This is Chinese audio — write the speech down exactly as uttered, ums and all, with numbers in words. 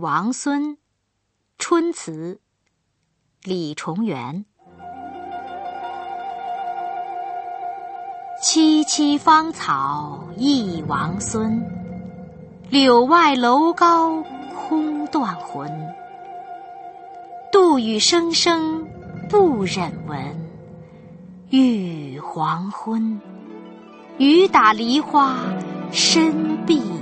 王孙，春词，李重元。萋萋芳草一王孙，柳外楼高空断魂。杜宇声声不忍闻，欲黄昏。雨打梨花深碧